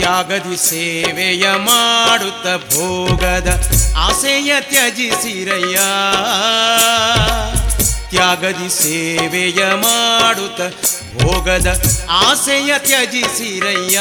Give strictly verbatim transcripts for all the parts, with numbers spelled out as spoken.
ತ್ಯಾಗದಿ ಸೇವೆಯ ಮಾಡುತ್ತ ಭೋಗದ ಆಸೆಯ ತ್ಯಜಿಸಿರಯ್ಯ. ತ್ಯಾಗದಿ ಸೇವೆಯ ಮಾಡುತ್ತ ಭೋಗದ ಆಸೆಯ ತ್ಯಜಿಸಿರಯ್ಯ.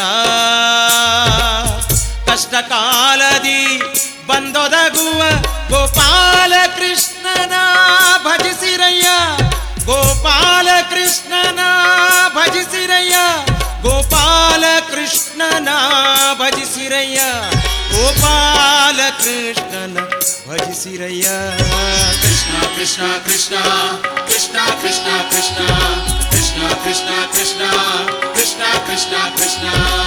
ಕಷ್ಟ ಕಾಲದಿ ಬಂದೊದಗುವ ಗೋಪಾಲ ಕೃಷ್ಣನ ಭಜಿಸಿರಯ್ಯ. ಗೋಪಾಲ ಕೃಷ್ಣನ ಭಜಿಸಿರಯ್ಯ. ಗೋಪಾಲ ಕೃಷ್ಣನ ಭಜಿಸಿರಯ್ಯ. ಗೋಪಾಲ ಕೃಷ್ಣನ ಭಜಿಸಿರಯ್ಯ. ಕೃಷ್ಣ ಕೃಷ್ಣ ಕೃಷ್ಣ ಕೃಷ್ಣ ಕೃಷ್ಣ ಕೃಷ್ಣ ಕೃಷ್ಣ ಕೃಷ್ಣ ಕೃಷ್ಣ ಕೃಷ್ಣ ಕೃಷ್ಣ ಕೃಷ್ಣ.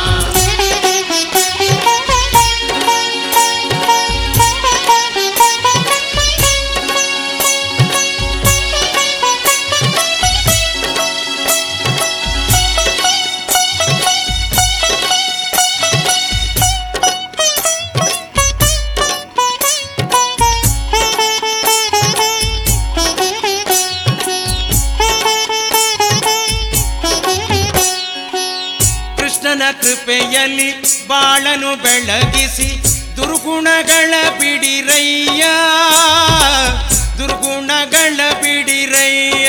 ಕೃಪೆಯಲ್ಲಿ ಬಾಳನು ಬೆಳಗಿಸಿ ದುರ್ಗುಣಗಳ ಬಿಡಿರಯ್ಯ. ದುರ್ಗುಣಗಳ ಬಿಡಿರಯ್ಯ.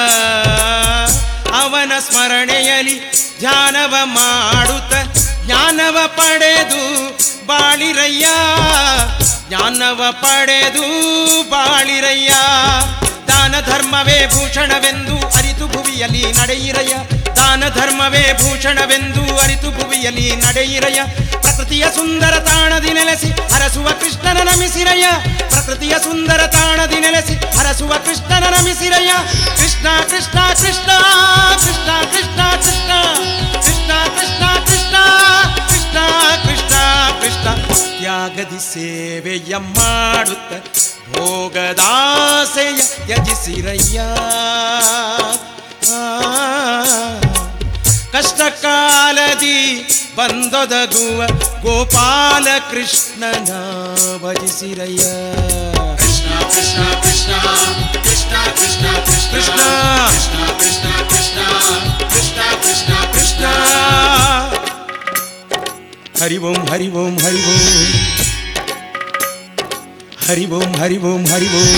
ಅವನ ಸ್ಮರಣೆಯಲ್ಲಿ ಧ್ಯಾನವ ಮಾಡುತ್ತ ಜ್ಞಾನವ ಪಡೆದು ಬಾಳಿರಯ್ಯ. ಜ್ಞಾನವ ಪಡೆದು ಬಾಳಿರಯ್ಯ. ದಾನ ಧರ್ಮವೇ ಭೂಷಣವೆಂದು ಅರಿತು ಭುವಿಯಲ್ಲಿ ನಡೆಯಿರಯ್ಯ. ದಾನ ಧರ್ಮವೇ ಭೂಷಣವೆಂದು ಅರಿತು ಭುವಿಯಲ್ಲಿ ನಡೆಯಿರಯ್ಯ. ಪ್ರಕೃತಿಯ ಸುಂದರ ತಾಣದಿ ನೆಲೆಸಿ ಹರಸುವ ಕೃಷ್ಣನ ನಮಿಸಿರಯ್ಯ. ಪ್ರಕೃತಿಯ ಸುಂದರ ತಾಣದಿ ನೆಲೆಸಿ ಹರಸುವ ಕೃಷ್ಣನ ನಮಿಸಿರಯ್ಯ. ಕೃಷ್ಣ ಕೃಷ್ಣ ಕೃಷ್ಣ ಕೃಷ್ಣ ಕೃಷ್ಣ ಕೃಷ್ಣ ಕೃಷ್ಣ ಕೃಷ್ಣ ಕೃಷ್ಣ ಕೃಷ್ಣ ಕೃಷ್ಣ ಕೃಷ್ಣ. ತ್ಯಾಗದಿ ಸೇವೆಯ ಮಾಡುತ್ತ ಭೋಗದಾಸೆಯ ತ್ಯಜಿಸಿರಯ್ಯ. ಕಷ್ಟ ಕಾಲದಿ ಬಂದೊದಗುವ ಗೋಪಾಲ ಕೃಷ್ಣನ ಭಜಿಸಿರಯ್ಯ. ಕೃಷ್ಣ ಕೃಷ್ಣ ಕೃಷ್ಣ ಕೃಷ್ಣ ಕೃಷ್ಣ ಕೃಷ್ಣ ಕೃಷ್ಣ ಕೃಷ್ಣ ಕೃಷ್ಣ ಕೃಷ್ಣ ಕೃಷ್ಣ ಕೃಷ್ಣ. ಹರಿ ಓಂ ಹರಿ ಓಂ ಹರಿ ಓಂ ಹರಿ ಓಂ ಹರಿ ಓಂ ಹರಿ ಓಂ.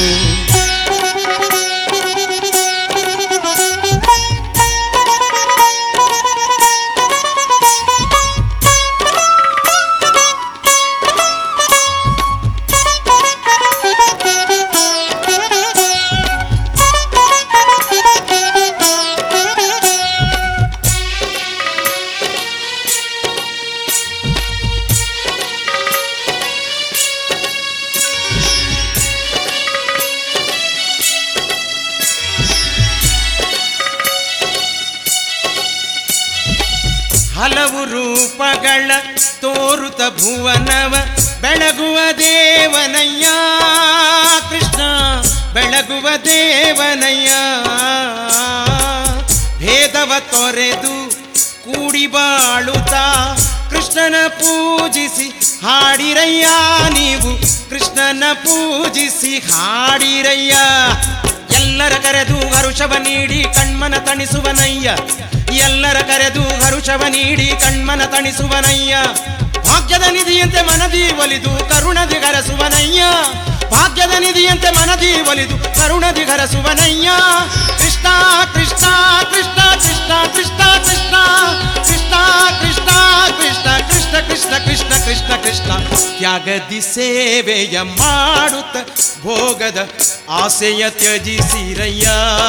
ಹಲವು ರೂಪಗಳ ತೋರುತ ಭುವನವ ಬೆಳಗುವ ದೇವನಯ್ಯ. ಕೃಷ್ಣ ಬೆಳಗುವ ದೇವನಯ್ಯ. ಭೇದವ ತೊರೆದು ಕೂಡಿ ಬಾಳುತ್ತ ಕೃಷ್ಣನ ಪೂಜಿಸಿ ಹಾಡಿರಯ್ಯ. ನೀವು ಕೃಷ್ಣನ ಪೂಜಿಸಿ ಹಾಡಿರಯ್ಯ. ಎಲ್ಲರ ಕರೆದು ಹರುಷವ ನೀಡಿ ಕಣ್ಮನ ತಣಿಸುವನಯ್ಯ. ಎಲ್ಲರ ಕರೆದು ಹರುಷವ ನೀಡಿ ಕಣ್ಮನ ತಣಿಸುವನಯ್ಯ. ಭಾಗ್ಯದ ನಿಧಿಯಂತೆ ಮನದಿ ಒಲಿದು ಕರುಣದಿ ಗರಸುವನಯ್ಯ. ಭಾಗ್ಯದ ನಿಧಿಯಂತೆ ಮನದಿ ಒಲಿದು ಕರುಣದಿ ಗರಸುವನಯ್ಯ. ಕೃಷ್ಣ ಕೃಷ್ಣ ಕೃಷ್ಣ ಕೃಷ್ಣ ಕೃಷ್ಣ ಕೃಷ್ಣ ಕೃಷ್ಣ ಕೃಷ್ಣ ಕೃಷ್ಣ ಕೃಷ್ಣ ಕೃಷ್ಣ ಕೃಷ್ಣ ಕೃಷ್ಣ ಕೃಷ್ಣ. ತ್ಯಾಗದಿ ಸೇವೆಯ ಮಾಡುತ್ತ ಭೋಗದ ಆಸೆಯ ತ್ಯಜಿಸಿರಯ್ಯ.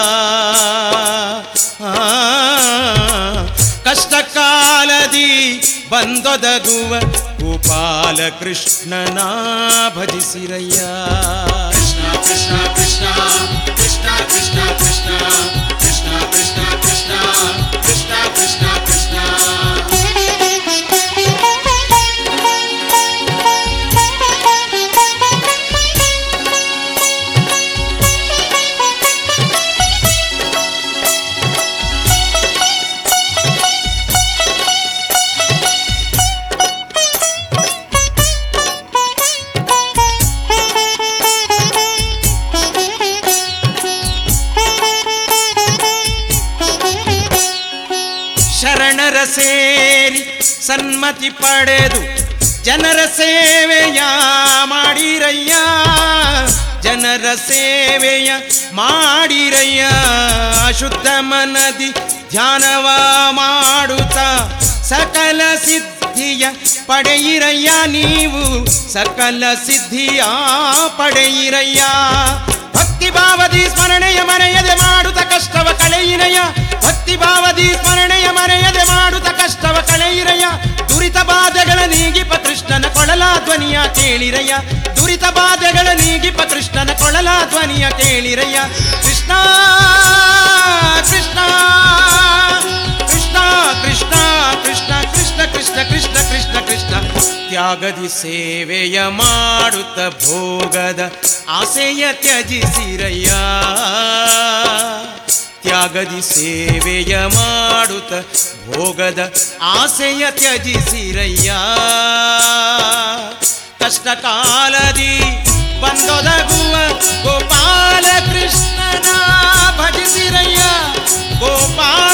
ಕಷ್ಟ ಕಾಲದಿ ಬಂದೊದಗುವ ಗೋಪಾಲ ಕೃಷ್ಣನ ಭಜಿಸಿರಯ್ಯ. ಕೃಷ್ಣ ಕೃಷ್ಣ ಕೃಷ್ಣ ಕೃಷ್ಣ ಕೃಷ್ಣ ಕೃಷ್ಣ ಕೃಷ್ಣ ಕೃಷ್ಣ ಕೃಷ್ಣ ಕೃಷ್ಣ ಕೃಷ್ಣ ಕೃಷ್ಣ. ಸೇರಿ ಸನ್ಮತಿ ಪಡೆದು ಜನರ ಸೇವೆಯ ಮಾಡಿರಯ್ಯ, ಜನರ ಸೇವೆಯ ಮಾಡಿರಯ್ಯ. ಶುದ್ಧ ಮನದಿ ಧ್ಯಾನವ ಮಾಡುತ್ತಾ ಸಕಲ ಸಿದ್ಧಿಯ ಪಡೆಯಿರಯ್ಯ, ನೀವು ಸಕಲ ಸಿದ್ಧಿಯ ಪಡೆಯಿರಯ್ಯ. ಭಕ್ತಿ ಭಾವದಿ ಸ್ಮರಣೆಯ ಮರೆಯದೆ ಮಾಡುತ್ತ ಕಷ್ಟವ ಕಳೆಯಿರಯ್ಯ, ಭಕ್ತಿ ಭಾವದಿ ಸ್ಮರಣೆಯ ಮರೆಯದೆ ಮಾಡುತ್ತ ಕಷ್ಟವ ಕಳೆಯಿರಯ್ಯ. ದುರಿತ ಬಾಧೆಗಳ ನೀಗಿಪ ಕೃಷ್ಣನ ಕೊಳಲ ಧ್ವನಿಯ ಕೇಳಿರಯ್ಯ, ದುರಿತ ಬಾಧೆಗಳ ನೀಗಿಪ ಕೃಷ್ಣನ ಕೊಳಲ ಧ್ವನಿಯ ಕೇಳಿರಯ್ಯ. ಕೃಷ್ಣ ಕೃಷ್ಣ ಕೃಷ್ಣ ಕೃಷ್ಣ ಕೃಷ್ಣ ಕೃಷ್ಣ ಕೃಷ್ಣ ಕೃಷ್ಣ ಕೃಷ್ಣ ಕೃಷ್ಣ. ತ್ಯಾಗದಿ ಸೇವೆಯ ಮಾಡುತ್ತ ಭೋಗದ ಆಸೆಯ ತ್ಯಜಿಸಿರಯ್ಯ, ತ್ಯಾಗದಿ ಸೇವೆಯ ಮಾಡುತ್ತ ಭೋಗದ ಆಸೆಯ ತ್ಯಜಿಸಿರಯ್ಯ. ಕಷ್ಟ ಕಾಲದಿ ಬಂದೊದಗುವ ಗೋಪಾಲ ಕೃಷ್ಣನ ಭಜಿಸಿರಯ್ಯ, ಗೋಪಾಲ